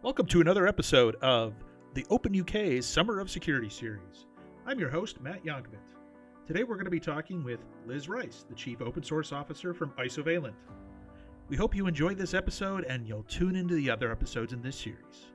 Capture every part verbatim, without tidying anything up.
Welcome to another episode of the Open U K's Summer of Security series. I'm your host, Matt Yankovic. Today we're going to be talking with Liz Rice, the Chief Open Source Officer from Isovalent. We hope you enjoyed this episode and you'll tune into the other episodes in this series.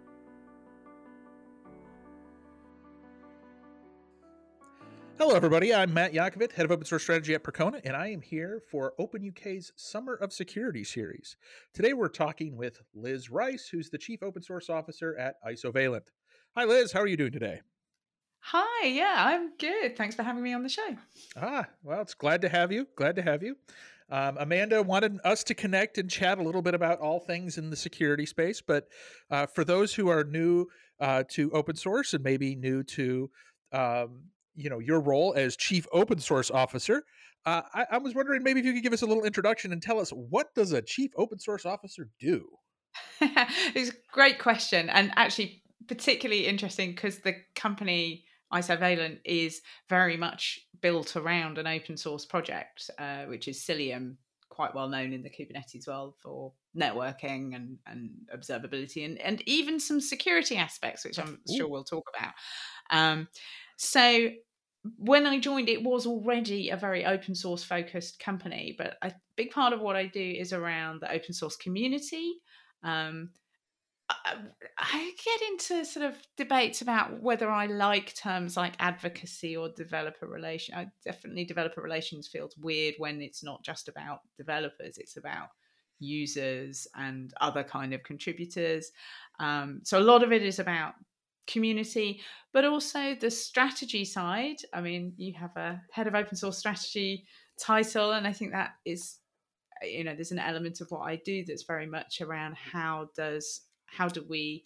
Hello, everybody. I'm Matt Yankovic, Head of Open Source Strategy at Percona, and I am here for Open U K's Summer of Security series. Today, we're talking with Liz Rice, who's the Chief Open Source Officer at Isovalent. Hi, Liz. How are you doing today? Hi. Yeah, I'm good. Thanks for having me on the show. Ah, well, it's glad to have you. Glad to have you. Um, Amanda wanted us to connect and chat a little bit about all things in the security space, but uh, for those who are new uh, to open source and maybe new to um, you know, your role as Chief Open Source Officer, uh, I, I was wondering maybe if you could give us a little introduction and tell us, what does a Chief Open Source Officer do? It's a great question, and actually particularly interesting because the company Isovalent is very much built around an open source project, uh, which is Cilium, quite well known in the Kubernetes world for networking and, and observability and, and even some security aspects, which I'm Ooh. sure we'll talk about. Um, so when I joined, it was already a very open source focused company, but a big part of what I do is around the open source community. Um, I, I get into sort of debates about whether I like terms like advocacy or developer relation. I definitely developer relations feels weird when it's not just about developers; it's about users and other kind of contributors. Um, so a lot of it is about community, but also the strategy side. I mean, you have a head of open source strategy title, and I think that is, you know, there's an element of what I do that's very much around how does how do we,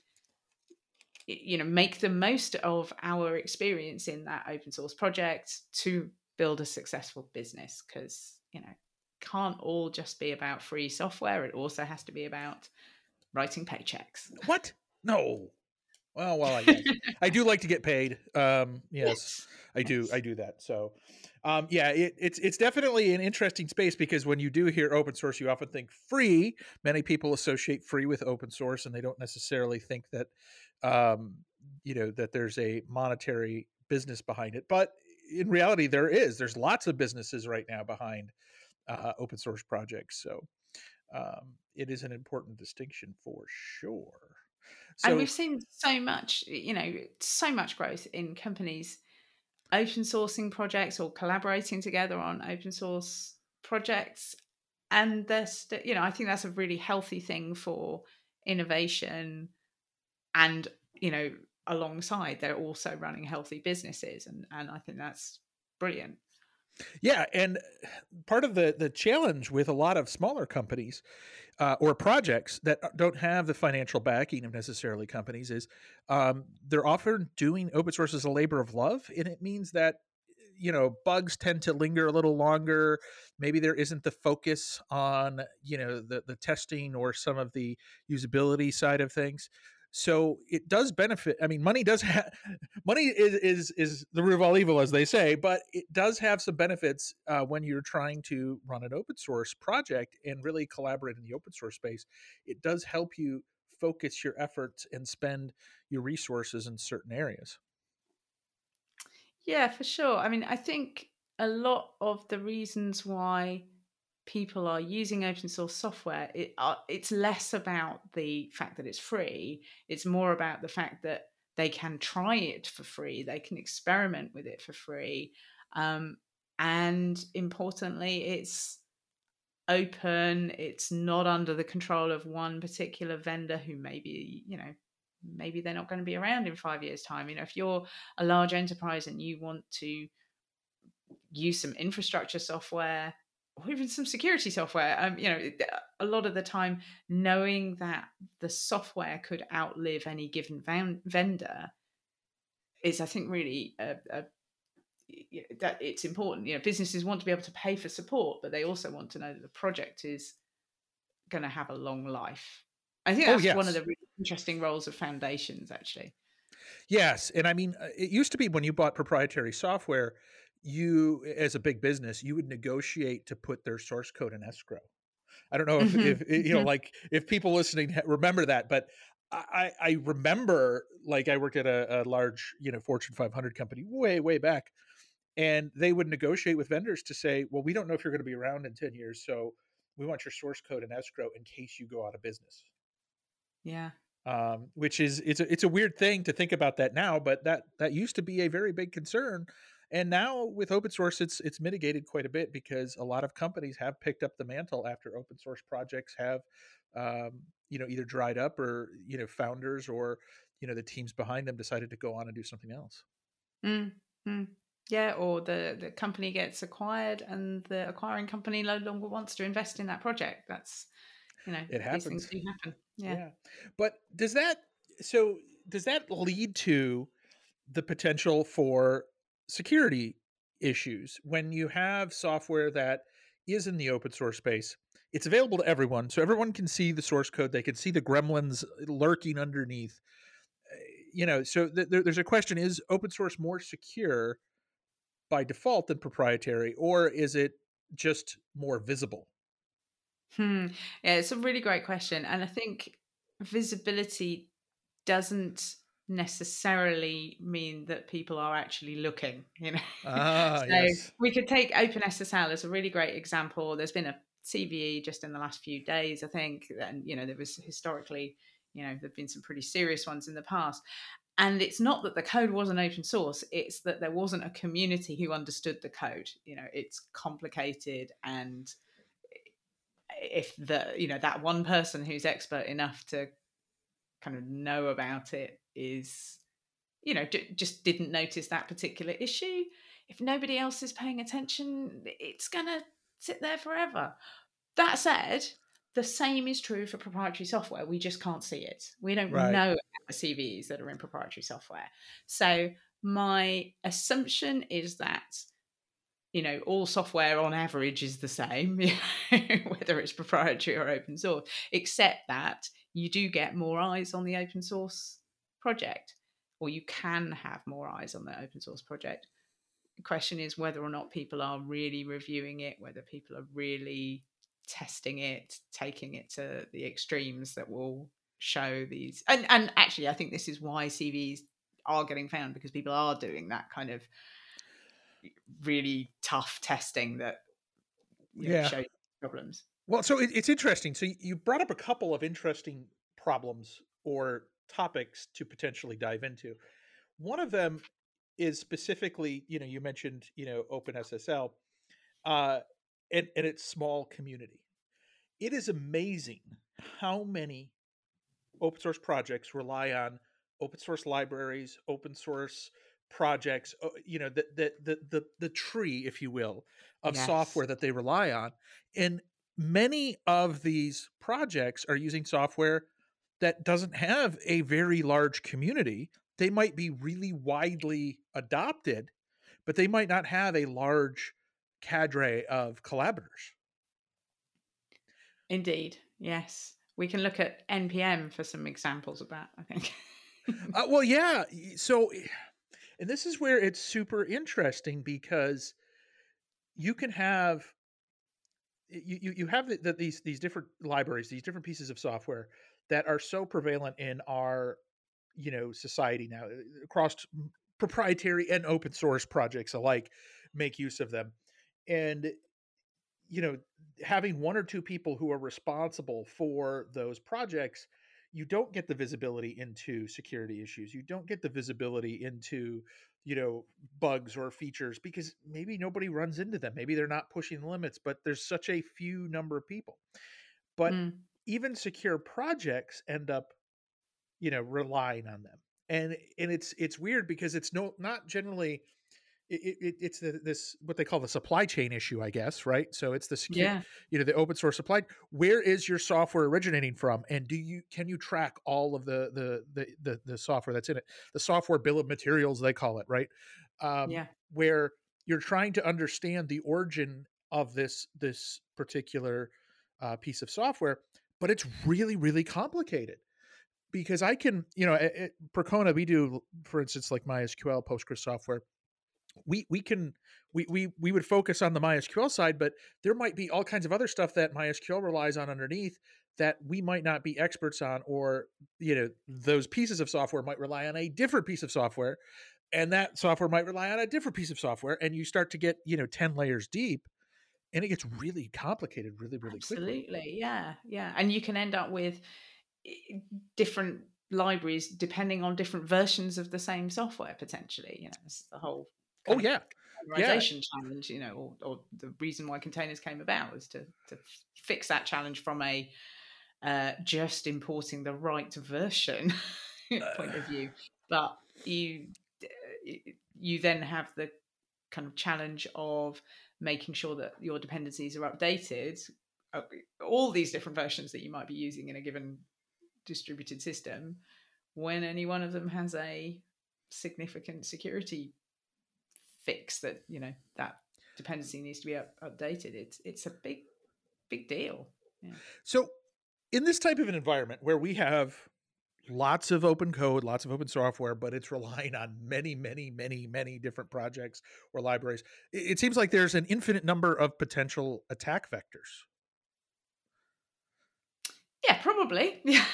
you know, make the most of our experience in that open source project to build a successful business, because, you know, can't all just be about free software. It also has to be about writing paychecks. What? No. Well, well, I guess I do like to get paid. Um, yes, Yes. I do. Yes. I do that. So, um, yeah, it, it's it's definitely an interesting space, because when you do hear open source, you often think free. Many people associate free with open source, and they don't necessarily think that, um, you know, that there's a monetary business behind it. But in reality, there is. There's lots of businesses right now behind uh, open source projects. So, um, it is an important distinction for sure. And So, we've seen so much, you know, so much growth in companies open sourcing projects or collaborating together on open source projects. And there's, you know, I think that's a really healthy thing for innovation. And, you know, alongside, they're also running healthy businesses. And, and I think that's brilliant. yeah, and part of the the challenge with a lot of smaller companies uh, or projects that don't have the financial backing of necessarily companies is um, they're often doing open source as a labor of love, and it means that, you know, bugs tend to linger a little longer. Maybe there isn't the focus on, you know, the the testing or some of the usability side of things. So it does benefit. I mean, money does have money is, is is the root of all evil, as they say, but it does have some benefits uh, when you're trying to run an open source project and really collaborate in the open source space. It does help you focus your efforts and spend your resources in certain areas. Yeah, for sure. I mean, I think a lot of the reasons why people are using open source software, it, uh, it's less about the fact that it's free. It's more about the fact that they can try it for free. They can experiment with it for free. Um, and importantly, it's open. It's not under the control of one particular vendor who maybe, you know, maybe they're not going to be around in five years' time. You know, if you're a large enterprise and you want to use some infrastructure software or even some security software, um, you know, a lot of the time, knowing that the software could outlive any given van- vendor is, I think, really a, a, that it's important. You know, businesses want to be able to pay for support, but they also want to know that the project is going to have a long life. I think Oh, that's one of yes. the really interesting roles of foundations, actually. Yes, and I mean, uh, it used to be when you bought proprietary software, you, as a big business, you would negotiate to put their source code in escrow. I don't know if, Mm-hmm. if you know, Mm-hmm. like if people listening remember that, but I, I remember, like, I worked at a, a large, you know, Fortune five hundred company way, way back, and they would negotiate with vendors to say, well, we don't know if you're going to be around in ten years, so we want your source code and escrow in case you go out of business. Yeah. Um, which is it's a, it's a weird thing to think about that now, but that that used to be a very big concern. And now with open source, it's it's mitigated quite a bit because a lot of companies have picked up the mantle after open source projects have, um, you know, either dried up or, you know, founders or, you know, the teams behind them decided to go on and do something else. Mm, mm. Yeah, or the, the company gets acquired and the acquiring company no longer wants to invest in that project. That's, you know, It these things happens. do happen. Yeah. Yeah. But does that so does that lead to the potential for security issues when you have software that is in the open source space? It's available to everyone, so everyone can see the source code. They can see the gremlins lurking underneath. Uh, You know, so th- there- there's a question: is open source more secure by default than proprietary, or is it just more visible? Hmm. Yeah, it's a really great question. And I think visibility doesn't necessarily mean that people are actually looking, you know. Ah, So yes. we could take OpenSSL as a really great example. There's been a C V E just in the last few days, I think, and you know, there was historically, you know, there've been some pretty serious ones in the past. And it's not that the code wasn't open source, it's that there wasn't a community who understood the code. You know, it's complicated, and if the, you know, that one person who's expert enough to kind of know about it is, you know, d- just didn't notice that particular issue. If nobody else is paying attention, it's going to sit there forever. That said, the same is true for proprietary software. We just can't see it. We don't Right. know about the C V Es that are in proprietary software. So my assumption is that, you know, all software on average is the same, whether it's proprietary or open source, except that you do get more eyes on the open source project, or you can have more eyes on the open source project. The question is whether or not people are really reviewing it, whether people are really testing it, taking it to the extremes that will show these. And, and actually, I think this is why C Vs are getting found, because people are doing that kind of really tough testing that, you know, Yeah. shows problems. Well, so it, it's interesting. So you brought up a couple of interesting problems or topics to potentially dive into. One of them is specifically, you know, you mentioned, you know, OpenSSL, uh, and, and its small community. It is amazing how many open source projects rely on open source libraries, open source projects, uh, you know, the, the, the, the, the tree, if you will, of Yes, software that they rely on. And many of these projects are using software that doesn't have a very large community. They might be really widely adopted, but they might not have a large cadre of collaborators. indeed. Yes. We can look at N P M for some examples of that, I think. Uh, well, yeah. So, and this is where it's super interesting because you can have you you, you have the, the, these these different libraries, these different pieces of software that are so prevalent in our, you know, society now, across proprietary and open source projects alike make use of them. And you know, having one or two people who are responsible for those projects, you don't get the visibility into security issues. You don't get the visibility into, you know, bugs or features because maybe nobody runs into them. Maybe they're not pushing the limits, but there's such a few number of people. But Mm. even secure projects end up, you know, relying on them. And and it's it's weird because it's no not generally it, it, it's the, this what they call the supply chain issue, I guess, right? So it's the secure, Yeah. you know, the open source supply. Where is your software originating from, and do you can you track all of the the the the, the software that's in it? The software bill of materials, they call it, right? Um, Yeah. where you're trying to understand the origin of this this particular uh, piece of software, but it's really really complicated because I can, you know, at, at Percona we do, for instance, like MySQL, Postgres software we we can we we we would focus on the MySQL side, but there might be all kinds of other stuff that MySQL relies on underneath that we might not be experts on, or, you know, those pieces of software might rely on a different piece of software, and that software might rely on a different piece of software. And you start to get, you know, ten layers deep, and it gets really complicated really, really quickly. Absolutely. Yeah. Yeah. And you can end up with i- different libraries depending on different versions of the same software potentially. You know, it's the whole Oh kind of yeah. Yeah. containerization challenge, you know, or, or the reason why containers came about was to, to fix that challenge from a uh, just importing the right version point of view. But you you then have the kind of challenge of making sure that your dependencies are updated, uh, all these different versions that you might be using in a given distributed system, when any one of them has a significant security fix that, you know, that dependency needs to be up, updated. It's it's a big big deal. Yeah. So in this type of an environment where we have lots of open code, lots of open software, but it's relying on many, many, many, many different projects or libraries, it, it seems like there's an infinite number of potential attack vectors. Yeah, probably. Yeah.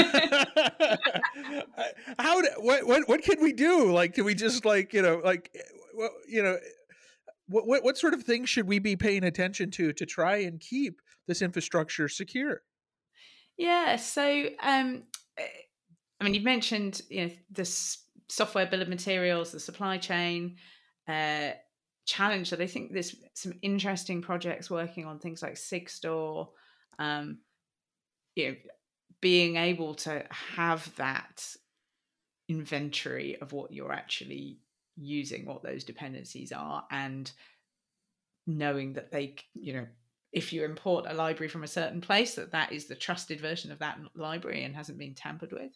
How do, what what what can we do? Like, can we just, like, you know, like, well, you know, what, what what sort of things should we be paying attention to to try and keep this infrastructure secure? Yeah. So, um, I mean, you've mentioned, you know, this software bill of materials, the supply chain uh, challenge. That I think there's some interesting projects working on things like Sigstore. Um, you know, being able to have that inventory of what you're actually using, what those dependencies are, and knowing that they, you know, if you import a library from a certain place, that that is the trusted version of that library and hasn't been tampered with.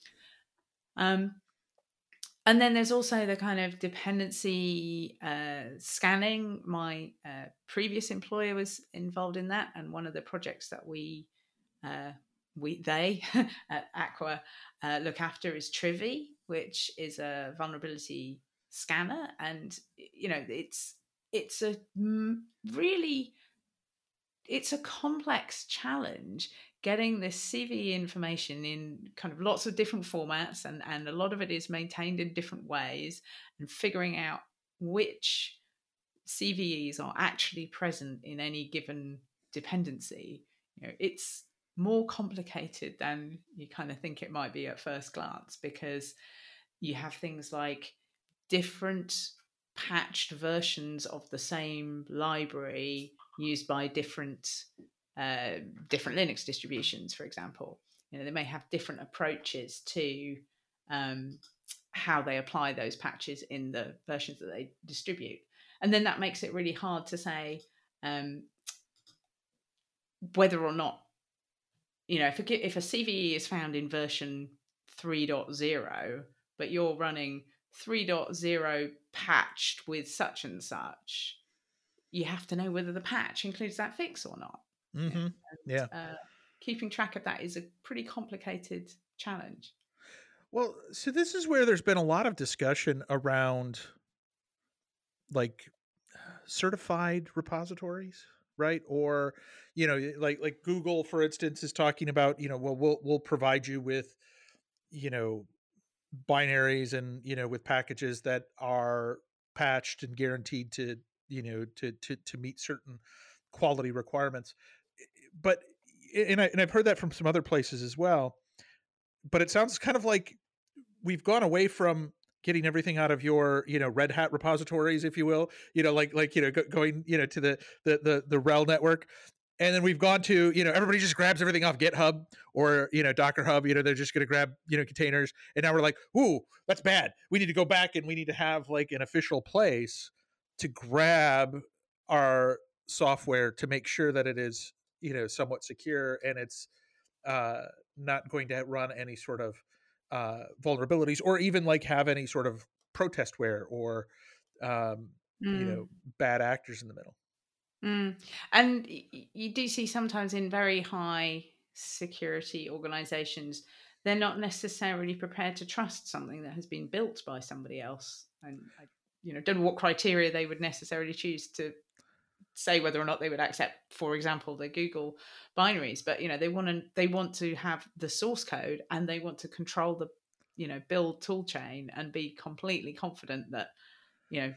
Um, and then there's also the kind of dependency uh, scanning. My uh, previous employer was involved in that, and one of the projects that we uh, we they at Aqua uh, look after is Trivy, which is a vulnerability scanner, and you know it's it's a really it's a complex challenge getting this C V E information in kind of lots of different formats, and, and a lot of it is maintained in different ways, and figuring out which C V Es are actually present in any given dependency. You know, it's more complicated than you kind of think it might be at first glance, because you have things like different patched versions of the same library used by different uh, different Linux distributions, for example. You know, they may have different approaches to um, how they apply those patches in the versions that they distribute, and then that makes it really hard to say um, whether or not, you know, if a, if a C V E is found in version three point oh, but you're running three point oh patched with such and such, you have to know whether the patch includes that fix or not. Mm-hmm. And, Yeah. uh, keeping track of that is a pretty complicated challenge. Well, so this is where there's been a lot of discussion around, like, certified repositories, right? Or, you know, like like Google, for instance, is talking about, you know, well, we'll we'll provide you with, you know, binaries and, you know, with packages that are patched and guaranteed to, you know, to to to meet certain quality requirements. But and I and I've heard that from some other places as well. But it sounds kind of like we've gone away from getting everything out of your, you know, Red Hat repositories, if you will, you know, like like you know, go, going, you know, to the the the the RHEL network. And then we've gone to, you know, everybody just grabs everything off GitHub or, you know, Docker Hub. You know, they're just going to grab, you know, containers. And now we're like, ooh, that's bad. We need to go back and we need to have, like, an official place to grab our software to make sure that it is, you know, somewhat secure, and it's uh, not going to run any sort of uh, vulnerabilities, or even, like, have any sort of protestware or, um, you Mm. know, bad actors in the middle. Mm. And y- you do see sometimes in very high security organizations, they're not necessarily prepared to trust something that has been built by somebody else. And I, you know, don't know what criteria they would necessarily choose to say whether or not they would accept, for example, the Google binaries, but you know, they want to they want to have the source code, and they want to control the, you know, build tool chain and be completely confident that, you know,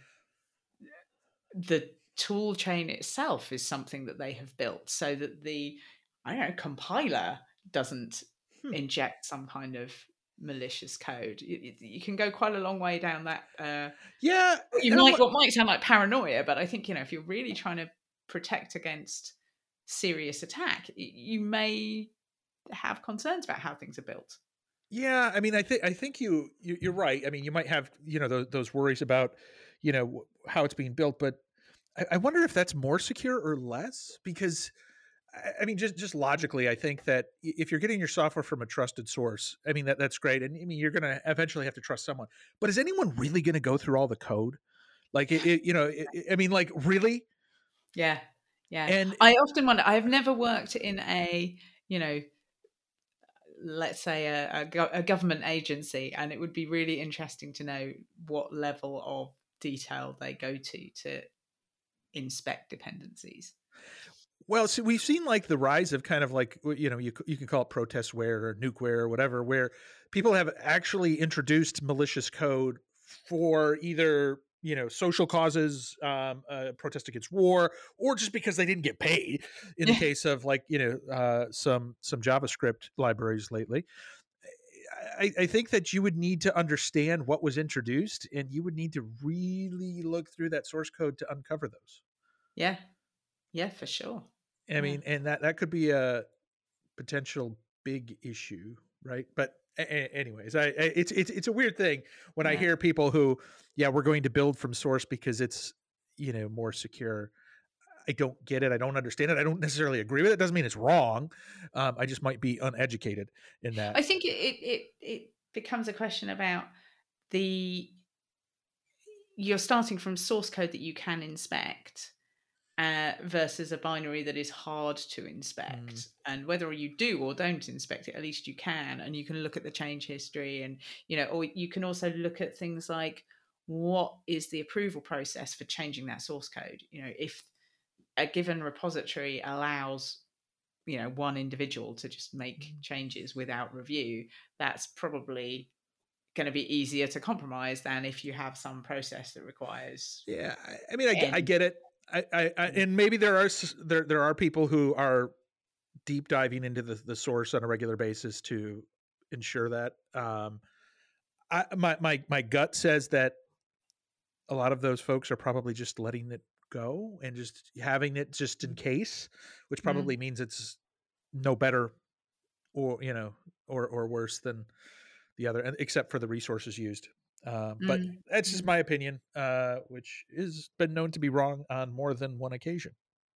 the tool chain itself is something that they have built, so that the, I don't know, compiler doesn't Hmm. inject some kind of malicious code. You, you can go quite a long way down that. Uh, Yeah, you and I'm might like- what might sound like paranoia, but I think, you know, if you're really trying to protect against serious attack, y- you may have concerns about how things are built. Yeah, I mean, I think I think you, you you're right. I mean, you might have, you know, those, those worries about, you know, wh- how it's being built, but I, I wonder if that's more secure or less. Because I- I mean, just just logically, I think that i- if you're getting your software from a trusted source, I mean that that's great, and I mean you're going to eventually have to trust someone. But is anyone really going to go through all the code? Like, it, it, you know, it, it- I mean, like, really? Yeah, yeah. And I often wonder. I've never worked in a, you know, let's say a, a, go- a government agency, and it would be really interesting to know what level of detail they go to to inspect dependencies. well, so we've seen like the rise of kind of like, you know, you c- you can call it protestware or nukeware or whatever, where people have actually introduced malicious code for either, you know, social causes, um, uh, protest against war, or just because they didn't get paid. In the Yeah. case of like, you know, uh, some some JavaScript libraries lately, I, I think that you would need to understand what was introduced, and you would need to really look through that source code to uncover those. Yeah, yeah, for sure. I Yeah. mean, and that that could be a potential big issue, right? But a- a- anyways, I, I it's it's it's a weird thing when I Yeah. hear people who, yeah, we're going to build from source because it's, you know, more secure. I don't get it. I don't understand it. I don't necessarily agree with it. Doesn't mean it's wrong. Um, I just might be uneducated in that. I think it, it it it becomes a question about the you're starting from source code that you can inspect, uh, versus a binary that is hard to inspect. Mm. And whether you do or don't inspect it, at least you can, and you can look at the change history, and you know, or you can also look at things like what is the approval process for changing that source code. You know, if a given repository allows, you know, one individual to just make changes without review, that's probably going to be easier to compromise than if you have some process that requires Yeah, I, I mean, I, get- I N. get it. I, I, I and maybe there are s- there there are people who are deep diving into the, the source on a regular basis to ensure that. Um, I, my my my gut says that a lot of those folks are probably just letting it go and just having it just in case, which Mm. probably means it's no better or, you know, or or worse than the other, and except for the resources used. Uh, but Mm. that's just Mm. my opinion, uh, which has been known to be wrong on more than one occasion.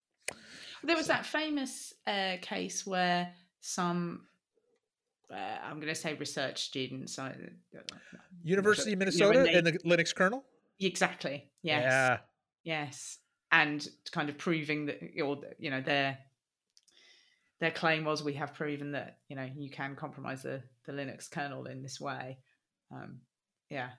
There was So, that famous uh, case where some, uh, I'm going to say research students, I, I'm not sure, University of you know, when Minnesota they and the Linux kernel. exactly, yes, Yeah, yes, and kind of proving that, or you know, their their claim was, we have proven that, you know, you can compromise the the Linux kernel in this way. Um, yeah.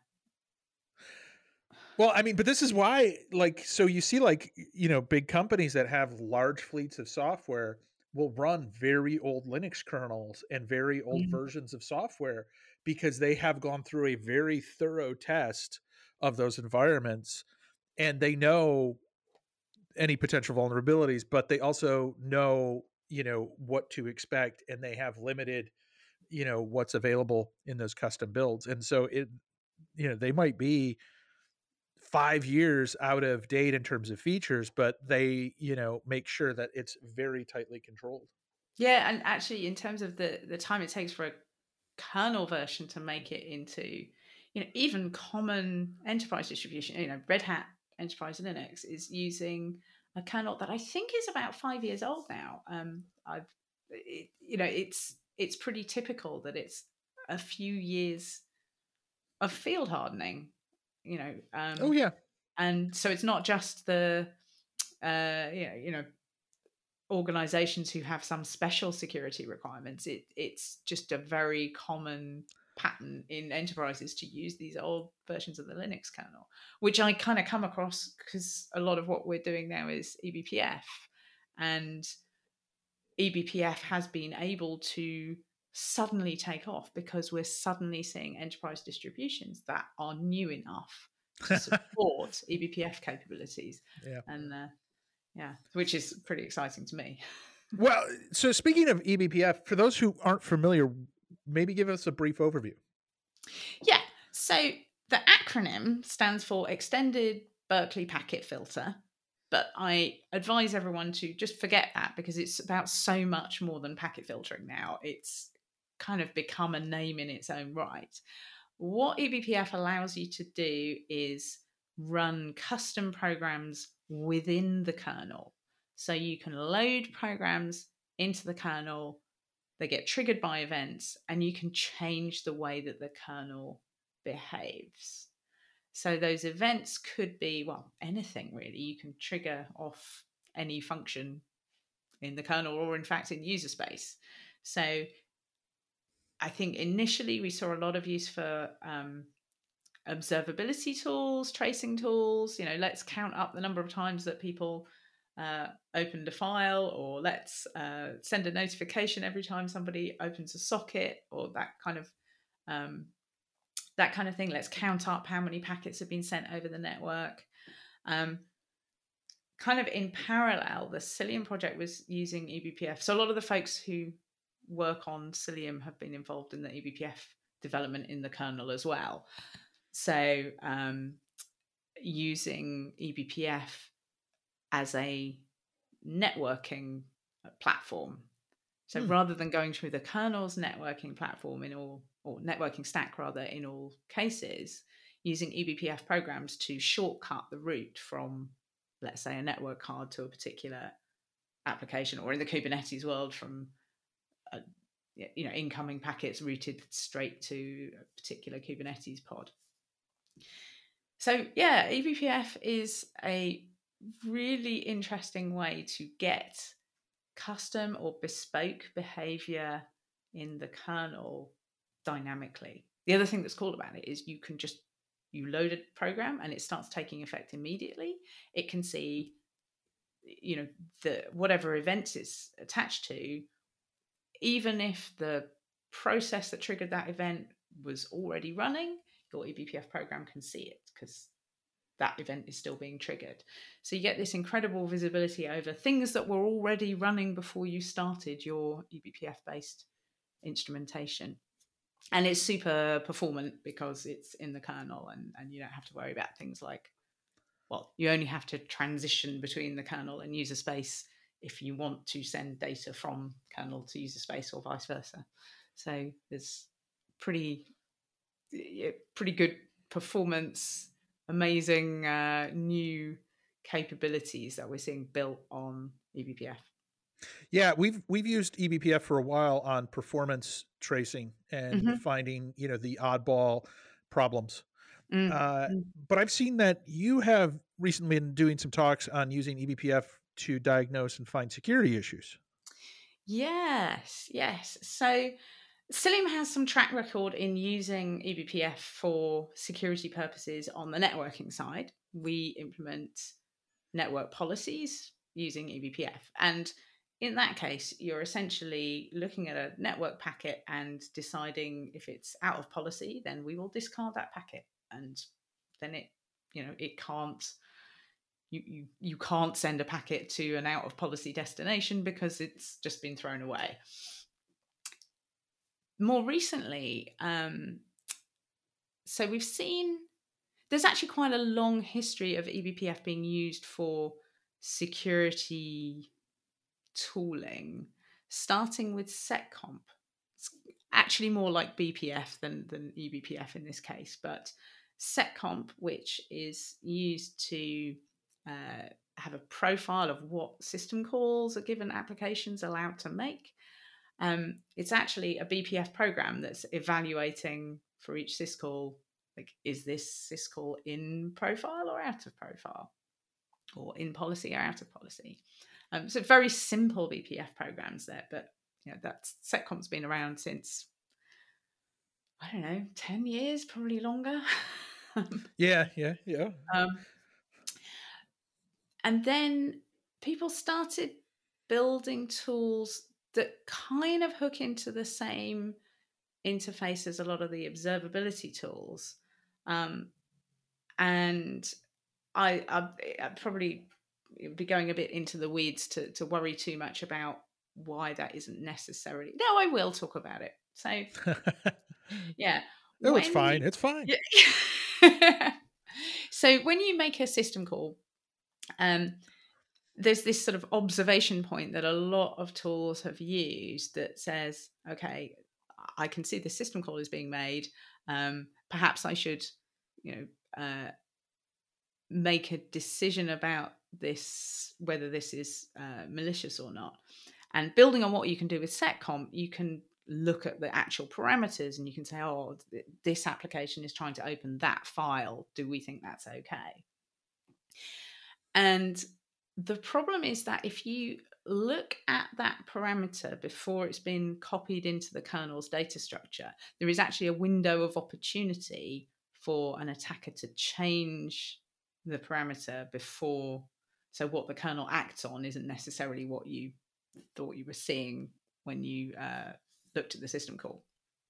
well, I mean, but this is why, like, so you see, like, you know, big companies that have large fleets of software will run very old Linux kernels and very old Mm. versions of software because they have gone through a very thorough test of those environments, and they know any potential vulnerabilities, but they also know, you know, what to expect, and they have limited, you know, what's available in those custom builds. And so it, you know, they might be five years out of date in terms of features, but they, you know, make sure that it's very tightly controlled. Yeah, and actually, in terms of the the time it takes for a kernel version to make it into, you know, even common enterprise distribution, you know, Red Hat Enterprise Linux is using a kernel that I think is about five years old now. Um, I've, it, you know, it's it's pretty typical that it's a few years of field hardening, you know, Oh um, yeah. and so it's not just the, uh, you know, you know, organizations who have some special security requirements. It it's just a very common pattern in enterprises to use these old versions of the Linux kernel, which I kind of come across because a lot of what we're doing now is E B P F, and E B P F has been able to suddenly take off because we're suddenly seeing enterprise distributions that are new enough to support E B P F capabilities. Yeah. And uh, yeah, which is pretty exciting to me. Well, so speaking of E B P F, for those who aren't familiar, maybe give us a brief overview. Yeah. So the acronym stands for Extended Berkeley Packet Filter, but I advise everyone to just forget that because it's about so much more than packet filtering now. It's kind of become a name in its own right. What E B P F allows you to do is run custom programs within the kernel. So you can load programs into the kernel, they get triggered by events, and you can change the way that the kernel behaves. So those events could be, well, anything really. You can trigger off any function in the kernel or in fact in user space. So I think initially we saw a lot of use for um, observability tools, tracing tools. You know, let's count up the number of times that people uh, opened a file, or let's uh, send a notification every time somebody opens a socket, or that kind of um, that kind of thing. Let's count up how many packets have been sent over the network. Um, kind of in parallel, the Cilium project was using E B P F. So a lot of the folks who work on Cilium have been involved in the E B P F development in the kernel as well. So um, using E B P F as a networking platform. So hmm. rather than going through the kernel's networking platform in all, or networking stack rather, in all cases, using E B P F programs to shortcut the route from, let's say, a network card to a particular application, or in the Kubernetes world, from a, you know, incoming packets routed straight to a particular Kubernetes pod. So yeah, E B P F is a really interesting way to get custom or bespoke behavior in the kernel dynamically. The other thing that's cool about it is you can just, you load a program and it starts taking effect immediately. It can see, you know, the whatever events it's attached to, even if the process that triggered that event was already running, your E B P F program can see it because that event is still being triggered. So you get this incredible visibility over things that were already running before you started your E B P F-based instrumentation. And it's super performant because it's in the kernel, and, and you don't have to worry about things like, well, you only have to transition between the kernel and user space if you want to send data from kernel to user space or vice versa. So there's pretty, pretty good performance, amazing uh, new capabilities that we're seeing built on E B P F. Yeah, we've we've used E B P F for a while on performance tracing and mm-hmm. finding, you know, the oddball problems. Mm-hmm. Uh, but I've seen that you have recently been doing some talks on using E B P F to diagnose and find security issues. Yes, yes. So Cilium has some track record in using E B P F for security purposes on the networking side. We implement network policies using E B P F. And in that case, you're essentially looking at a network packet and deciding if it's out of policy, then we will discard that packet. And then it, you know, it can't, you, you, you can't send a packet to an out of policy destination because it's just been thrown away. More recently, um, so we've seen, there's actually quite a long history of E B P F being used for security tooling, starting with SecComp. It's actually more like B P F than, than E B P F in this case, but SecComp, which is used to uh, have a profile of what system calls a given application's allowed to make. Um, it's actually a B P F program that's evaluating for each syscall, like, is this syscall in profile or out of profile, or in policy or out of policy? Um, so very simple B P F programs there, but you know, that's SecComp's been around since, I don't know, ten years, probably longer. Yeah, yeah, yeah. um, and then people started building tools that kind of hook into the same interface as a lot of the observability tools. Um, and I, I, I probably be going a bit into the weeds to, to worry too much about why that isn't necessarily. No, I will talk about it. So, yeah. No, it's When fine. you, It's fine. yeah. So when you make a system call, um, there's this sort of observation point that a lot of tools have used that says, okay, I can see the system call is being made. Um, perhaps I should, you know, uh, make a decision about this, whether this is uh, malicious or not. And building on what you can do with seccomp, you can look at the actual parameters and you can say, oh, th- this application is trying to open that file. Do we think that's okay? And the problem is that if you look at that parameter before it's been copied into the kernel's data structure, there is actually a window of opportunity for an attacker to change the parameter before. So what the kernel acts on isn't necessarily what you thought you were seeing when you uh, looked at the system call.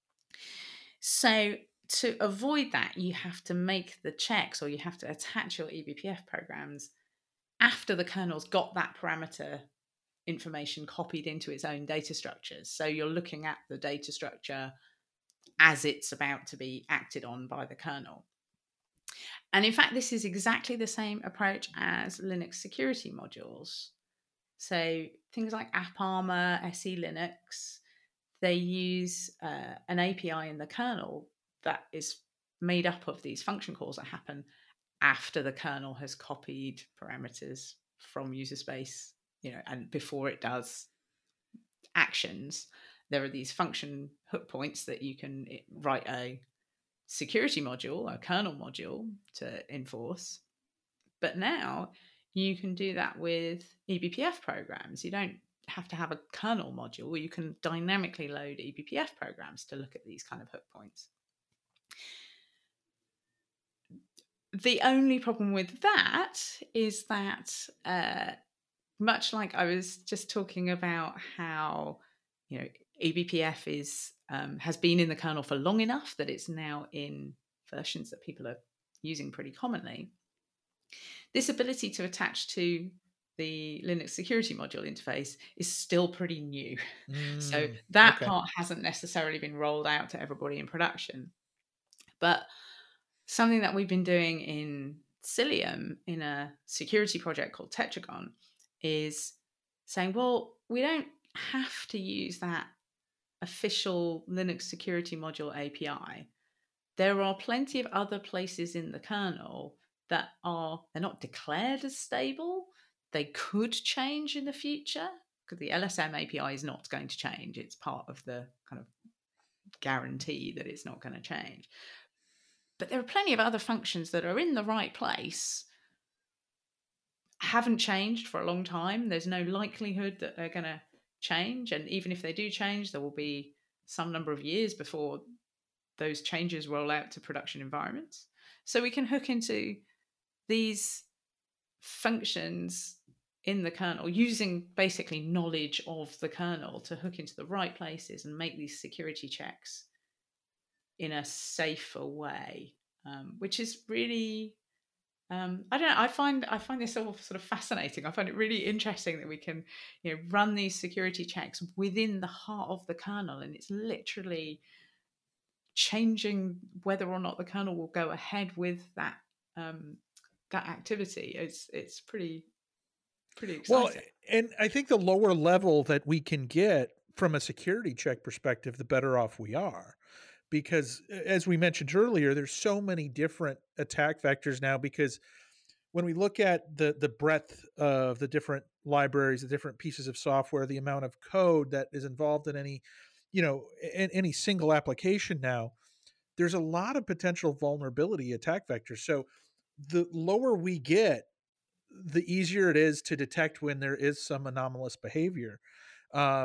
So to avoid that, you have to make the checks, or you have to attach your E B P F programs after the kernel's got that parameter information copied into its own data structures. So you're looking at the data structure as it's about to be acted on by the kernel. And in fact, this is exactly the same approach as Linux security modules. So things like AppArmor, S E Linux, they use uh, an A P I in the kernel that is made up of these function calls that happen after the kernel has copied parameters from user space, you know, and before it does actions. There are these function hook points that you can write a security module, a kernel module to enforce. But now you can do that with E B P F programs. You don't have to have a kernel module. You can dynamically load E B P F programs to look at these kind of hook points. The only problem with that is that, uh, much like I was just talking about how, you know, E B P F is um, has been in the kernel for long enough that it's now in versions that people are using pretty commonly. This ability to attach to the Linux security module interface is still pretty new. Mm, so that okay. part hasn't necessarily been rolled out to everybody in production. But something that we've been doing in Cilium in a security project called Tetragon is saying, well, we don't have to use that official Linux security module A P I. There are plenty of other places in the kernel that are, they're not declared as stable. They could change in the future because the L S M A P I is not going to change. It's part of the kind of guarantee that it's not going to change. But there are plenty of other functions that are in the right place, haven't changed for a long time. There's no likelihood that they're going to change. And even if they do change, there will be some number of years before those changes roll out to production environments. So we can hook into these functions in the kernel using basically knowledge of the kernel to hook into the right places and make these security checks in a safer way, um, which is really, um, I don't know. I find I find this all sort of fascinating. I find it really interesting that we can, you know, run these security checks within the heart of the kernel, and it's literally changing whether or not the kernel will go ahead with that um, that activity. It's it's pretty pretty Well, exciting. and I think the lower level that we can get from a security check perspective, the better off we are. Because as we mentioned earlier, there's so many different attack vectors now, because when we look at the the breadth of the different libraries, the different pieces of software, the amount of code that is involved in any, you know, in any single application now, there's a lot of potential vulnerability attack vectors. So the lower we get, the easier it is to detect when there is some anomalous behavior. Um,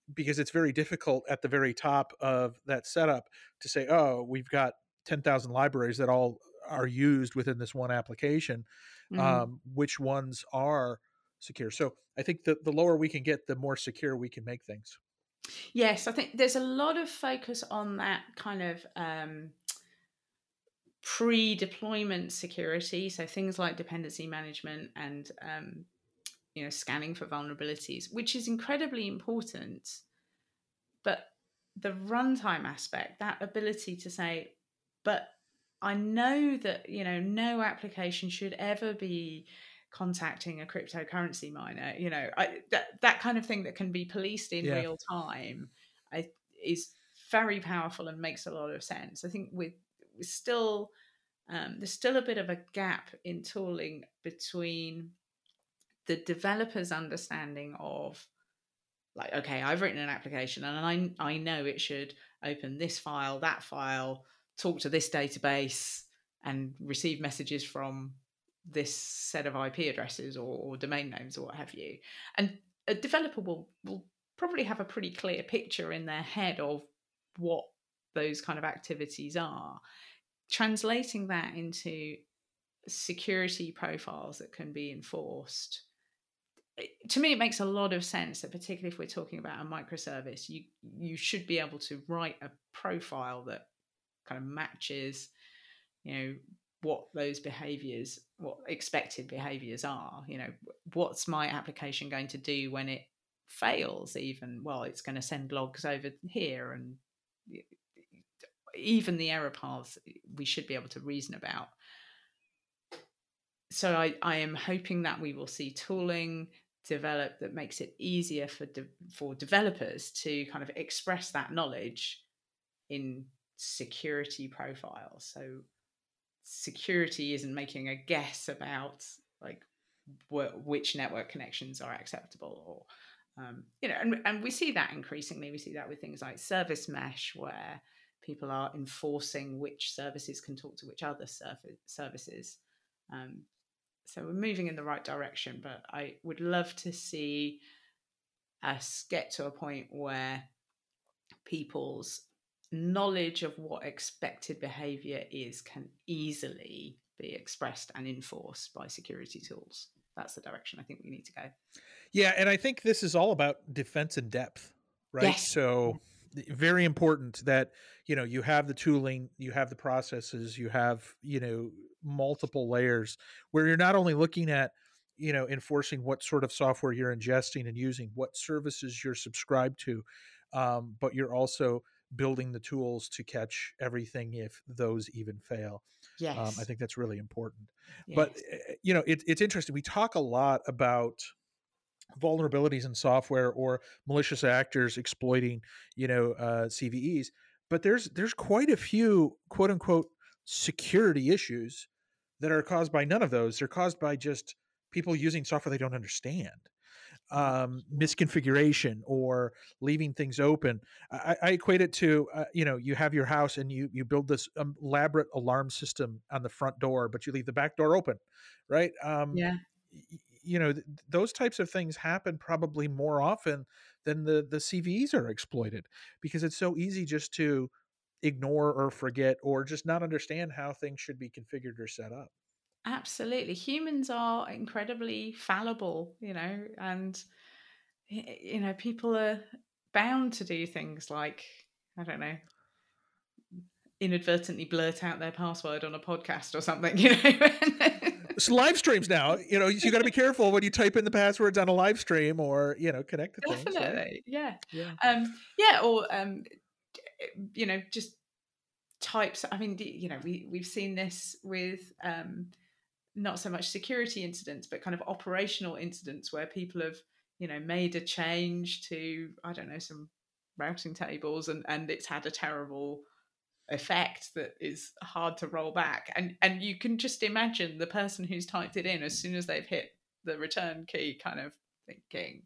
because it's very difficult at the very top of that setup to say, oh, we've got ten thousand libraries that all are used within this one application. Mm. Um, which ones are secure? So I think that the lower we can get, the more secure we can make things. Yes, I think there's a lot of focus on that kind of um, pre-deployment security. So things like dependency management and um, you know, scanning for vulnerabilities, which is incredibly important. But the runtime aspect, that ability to say, but I know that, you know, no application should ever be contacting a cryptocurrency miner, you know, I, that, that kind of thing that can be policed in Yeah. real time I, is very powerful and makes a lot of sense. I think with, with still, um, there's still a bit of a gap in tooling between the developer's understanding of, like, okay, I've written an application and I I know it should open this file, that file, talk to this database, and receive messages from this set of I P addresses or, or domain names or what have you. And a developer will will probably have a pretty clear picture in their head of what those kind of activities are. Translating that into security profiles that can be enforced, to me, it makes a lot of sense that, particularly if we're talking about a microservice, you you should be able to write a profile that kind of matches, you know, what those behaviors, what expected behaviors are. You know, what's my application going to do when it fails? Even, well, it's going to send logs over here, and even the error paths we should be able to reason about. So I, I am hoping that we will see tooling develop that makes it easier for de- for developers to kind of express that knowledge in security profiles. So security isn't making a guess about like wh- which network connections are acceptable, or um, you know, and, and we see that increasingly. We see that with things like service mesh, where people are enforcing which services can talk to which other surf- services. Um, so we're moving in the right direction, but I would love to see us get to a point where people's knowledge of what expected behavior is can easily be expressed and enforced by security tools. That's the direction I think we need to go. Yeah, and I think this is all about defense in depth, right? Yes. So very important that, you know, you have the tooling, you have the processes, you have, you know, multiple layers where you're not only looking at, you know, enforcing what sort of software you're ingesting and using, what services you're subscribed to, um, but you're also building the tools to catch everything if those even fail. Um, I Yes. think that's really important. But, Yes. eh, you know, it, it's interesting. We talk a lot about vulnerabilities in software or malicious actors exploiting, you know, uh, C V Es, but there's there's quite a few quote unquote security issues that are caused by none of those. They're caused by just people using software they don't understand, Yeah. um, misconfiguration, or leaving things open. I, I equate it to, uh, you know, you have your house and you you build this um, elaborate alarm system on the front door, but you leave the back door open, right? Um, Yeah. y- you know, th- those types of things happen probably more often than the the C V Es are exploited, because it's so easy just to ignore or forget or just not understand how things should be configured or set up. Absolutely. Humans are incredibly fallible, you know, and y- you know, people are bound to do things like, I don't know, inadvertently blurt out their password on a podcast or something, you know. So live streams now, you know, you got to be careful when you type in the passwords on a live stream or, you know, connect to things, right? Definitely, yeah. Yeah. Um, yeah, or um, you know, just types. I mean, you know, we we've seen this with um, not so much security incidents, but kind of operational incidents where people have, you know, made a change to, I don't know, some routing tables, and and it's had a terrible effect that is hard to roll back. And and you can just imagine the person who's typed it in, as soon as they've hit the return key, kind of thinking,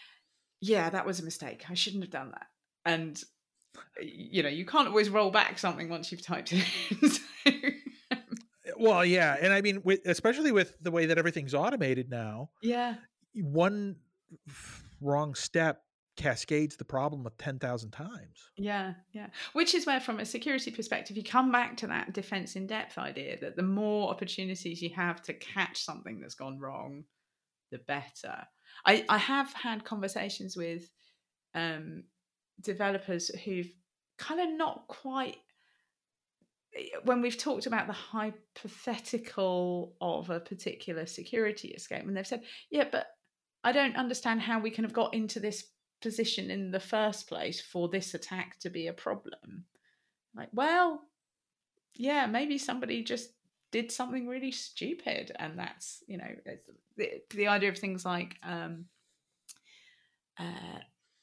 yeah, that was a mistake, I shouldn't have done that. And you know, you can't always roll back something once you've typed it in. So, Well, yeah, and I mean, with, especially with the way that everything's automated now, yeah. one f- wrong step cascades the problem of ten thousand times. Yeah, yeah. Which is where, from a security perspective, you come back to that defense in depth idea that the more opportunities you have to catch something that's gone wrong, the better. I, I have had conversations with um, developers who've kind of not quite, when we've talked about the hypothetical of a particular security escape, and they've said, yeah, but I don't understand how we can have got into this position in the first place for this attack to be a problem. Like, well, yeah, maybe somebody just did something really stupid, and that's, you know, the, the idea of things like um, uh,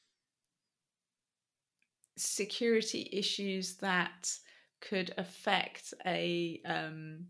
security issues that could affect a um,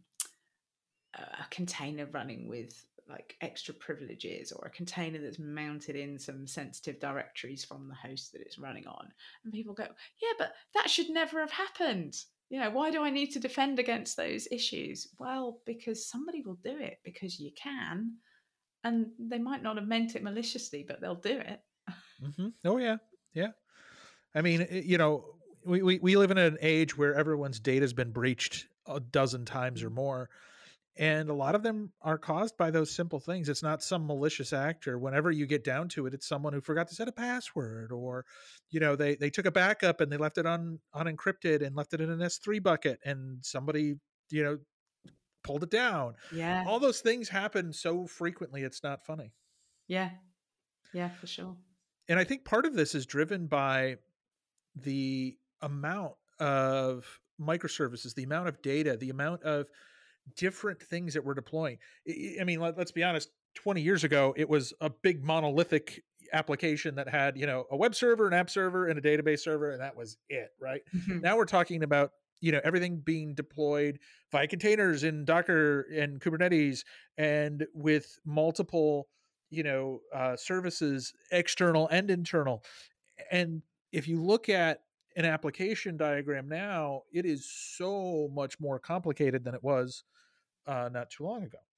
a container running with like extra privileges, or a container that's mounted in some sensitive directories from the host that it's running on. And people go, yeah, but that should never have happened. You know, why do I need to defend against those issues? Well, because somebody will do it because you can, and they might not have meant it maliciously, but they'll do it. Mm-hmm. Oh yeah. Yeah. I mean, you know, we, we, we live in an age where everyone's data has been breached a dozen times or more. And a lot of them are caused by those simple things. It's not some malicious actor. Whenever you get down to it, it's someone who forgot to set a password, or, you know, they, they took a backup and they left it on unencrypted and left it in an S three bucket, and somebody, you know, pulled it down. Yeah. All those things happen so frequently. It's not funny. Yeah. Yeah, for sure. And I think part of this is driven by the amount of microservices, the amount of data, the amount of different things that we're deploying. I mean, let, let's be honest, twenty years ago, it was a big monolithic application that had, you know, a web server, an app server, and a database server, and that was it, right? Mm-hmm. Now we're talking about, you know, everything being deployed via containers in Docker and Kubernetes, and with multiple, you know, uh, services, external and internal. And if you look at an application diagram now, it is so much more complicated than it was uh, not too long ago.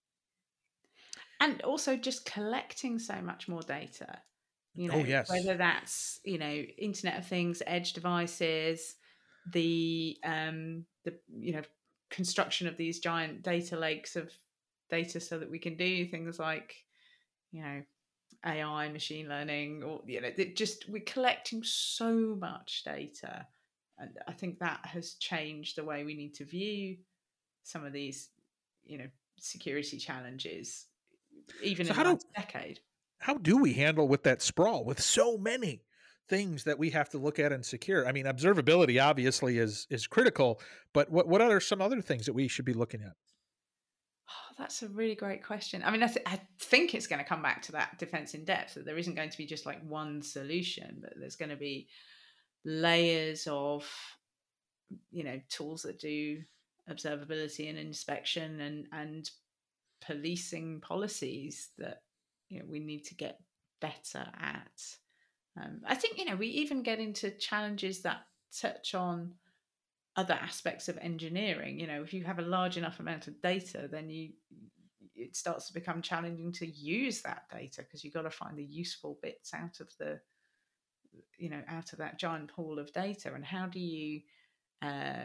And also just collecting so much more data, you know, oh, yes. whether that's, you know, Internet of Things, edge devices, the, um, the, you know, construction of these giant data lakes of data so that we can do things like, you know, A I, machine learning, or, you know, it just, we're collecting so much data. And I think that has changed the way we need to view some of these, you know, security challenges, even So in how the last do, decade. How do we handle with that sprawl, with so many things that we have to look at and secure? I mean, observability obviously is is critical, but what, what are some other things that we should be looking at? Oh, that's a really great question. I mean, I, th- I think it's going to come back to that defense in depth, that there isn't going to be just like one solution, but there's going to be layers of, you know, tools that do observability and inspection, and and policing policies that, you know, we need to get better at. Um, I think, you know, we even get into challenges that touch on other aspects of engineering. You know, if you have a large enough amount of data, then you it starts to become challenging to use that data, because you've got to find the useful bits out of the, you know, out of that giant pool of data. And how do you uh,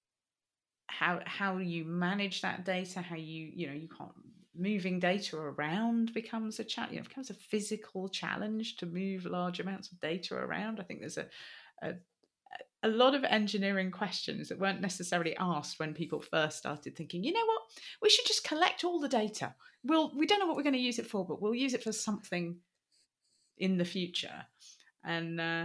how how you manage that data? How you you know you can't moving data around becomes a challenge. You know, it becomes a physical challenge to move large amounts of data around. I think there's a, a a lot of engineering questions that weren't necessarily asked when people first started thinking, you know what, we should just collect all the data. We'll, we don't know what we're going to use it for, but we'll use it for something in the future. And uh,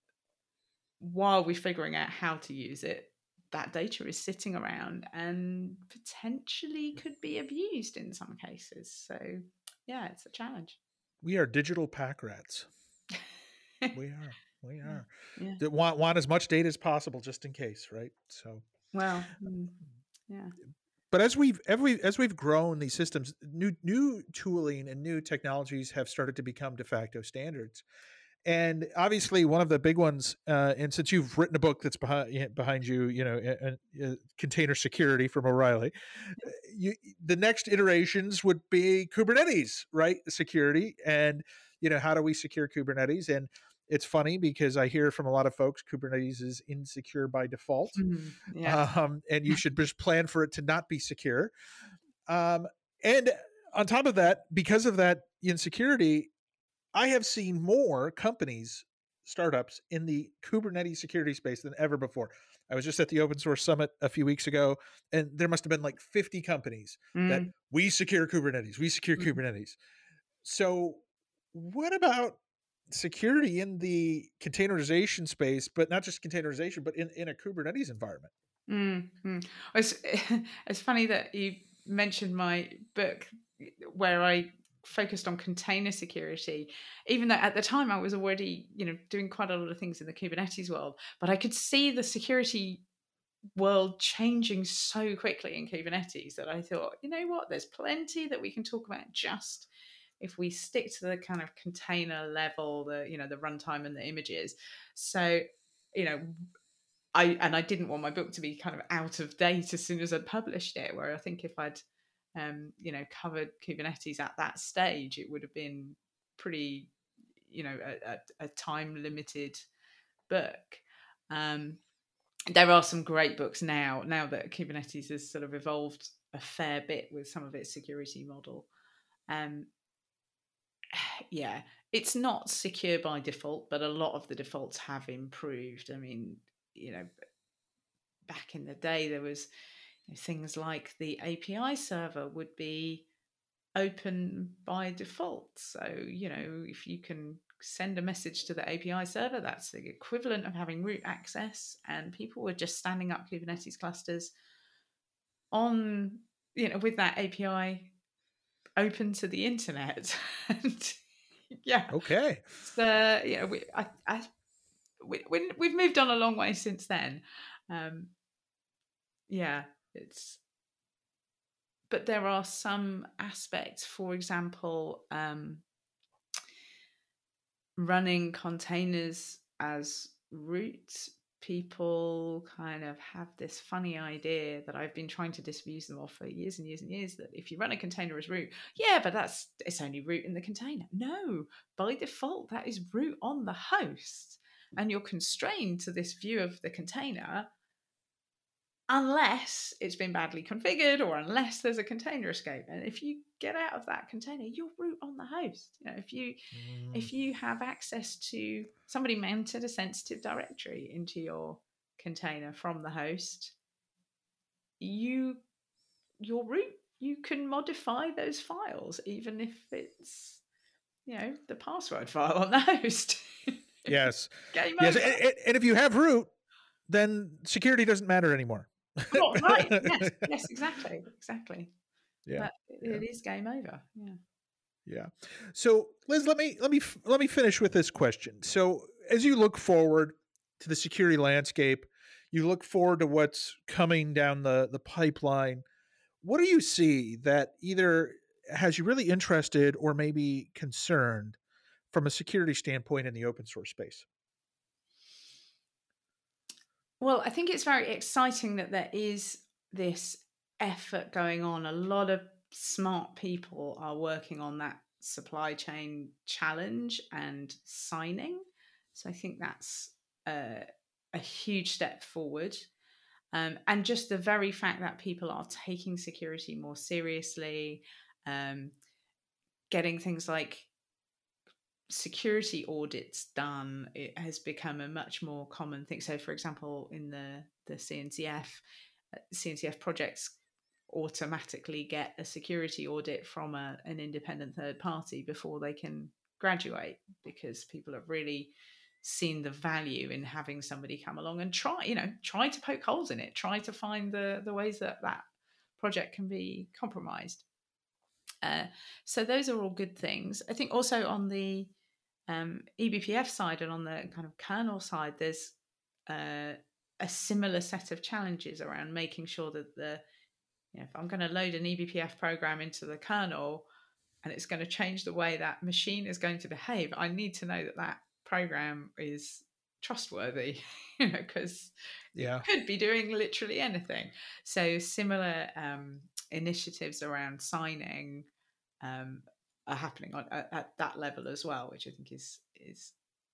while we're figuring out how to use it, that data is sitting around and potentially could be abused in some cases. So, yeah, it's a challenge. We are digital pack rats. we are. We are. Yeah. That want want as much data as possible, just in case, right? So, well, mm, yeah. But as we've as we as we've grown these systems, new new tooling and new technologies have started to become de facto standards. And obviously, one of the big ones, uh, and since you've written a book that's behind behind you, you know, uh, uh, container security from O'Reilly, you, the next iterations would be Kubernetes, right? Security, and you know, how do we secure Kubernetes? And it's funny because I hear from a lot of folks Kubernetes is insecure by default, Mm, yeah. um, and you should just plan for it to not be secure. Um, and on top of that, because of that insecurity, I have seen more companies, startups in the Kubernetes security space than ever before. I was just at the Open Source Summit a few weeks ago, and there must have been like fifty companies that Mm, we secure Kubernetes, we secure mm. Kubernetes. So, what about security in the containerization space, but not just containerization, but in, in a Kubernetes environment? Mm, mm. It's, it's funny that you mentioned my book where I focused on container security, even though at the time I was already, you know, doing quite a lot of things in the Kubernetes world, but I could see the security world changing so quickly in Kubernetes that I thought, you know what, there's plenty that we can talk about just if we stick to the kind of container level, the, you know, the runtime and the images. So, you know, I and I didn't want my book to be kind of out of date as soon as I'd published it. Where I think if I'd, um, you know, covered Kubernetes at that stage, it would have been pretty, you know, a, a, a time limited book. Um, there are some great books now. Now that Kubernetes has sort of evolved a fair bit with some of its security model. Um, yeah, it's not secure by default, but a lot of the defaults have improved. I mean, you know, back in the day, there was you know, things like the A P I server would be open by default. So, you know, if you can send a message to the A P I server, that's the equivalent of having root access. And people were just standing up Kubernetes clusters on, you know, with that A P I open to the internet. And yeah, Okay. so, you know, we, I, I, we, we, we've moved on a long way since then. Um, yeah, it's, but there are some aspects, for example, um, running containers as root. People kind of have this funny idea that I've been trying to disabuse them of for years and years and years, that if you run a container as root, yeah, but that's it's only root in the container. No, by default, that is root on the host. And you're constrained to this view of the container unless it's been badly configured or unless there's a container escape. And if you get out of that container, you're root on the host. You know, if you Mm, if you have access to somebody mounted a sensitive directory into your container from the host, you your root, you can modify those files, even if it's, you know, the password file on the host. yes. Game Yes. over. And, and- and if you have root, then security doesn't matter anymore. Oh, right. Yes. Yes. Exactly. Exactly. Yeah. But Yeah. it is game over. Yeah. Yeah. So, Liz, let me let me let me finish with this question. So, as you look forward to the security landscape, you look forward to what's coming down the the pipeline. What do you see that either has you really interested or maybe concerned from a security standpoint in the open source space? Well, I think it's very exciting that there is this effort going on. A lot of smart people are working on that supply chain challenge and signing. So I think that's a, a huge step forward. Um, and just the very fact that people are taking security more seriously, um, getting things like security audits done, it has become a much more common thing. So, for example, in the the C N C F, uh, C N C F projects automatically get a security audit from a, an independent third party before they can graduate, because people have really seen the value in having somebody come along and try, you know, try to poke holes in it, try to find the the ways that that project can be compromised. Uh, so those are all good things. I think also on the um, E B P F side and on the kind of kernel side, there's uh, a similar set of challenges around making sure that the, you know, if I'm going to load an E B P F program into the kernel and it's going to change the way that machine is going to behave, I need to know that that program is trustworthy, you know, because it Yeah. could be doing literally anything. So similar um, initiatives around signing um, are happening on, at, at that level as well, which I think is is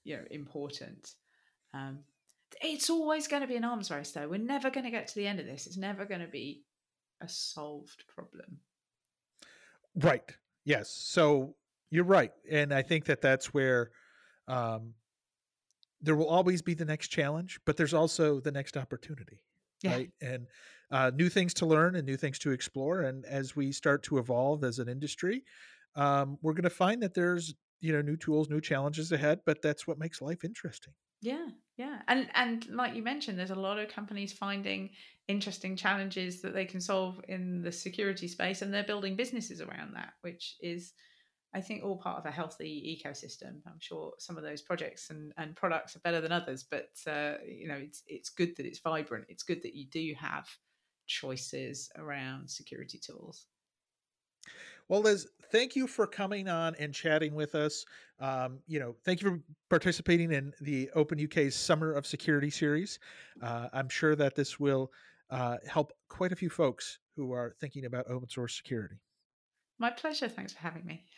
you know, important. Um, it's always going to be an arms race, though. We're never going to get to the end of this. It's never going to be a solved problem. Right. Yes. So you're right. And I think that that's where um, there will always be the next challenge, but there's also the next opportunity. Yeah. Right. And uh, new things to learn and new things to explore. And as we start to evolve as an industry, um, we're going to find that there's, you know, new tools, new challenges ahead, but that's what makes life interesting. Yeah, yeah. And and like you mentioned, there's a lot of companies finding interesting challenges that they can solve in the security space, and they're building businesses around that, which is, I think, all part of a healthy ecosystem. I'm sure some of those projects and, and products are better than others, but uh, you know, it's it's good that it's vibrant. It's good that you do have choices around security tools. Well, Liz, thank you for coming on and chatting with us. Um, you know, thank you for participating in the Open U K's Summer of Security series. Uh, I'm sure that this will uh, help quite a few folks who are thinking about open source security. My pleasure. Thanks for having me.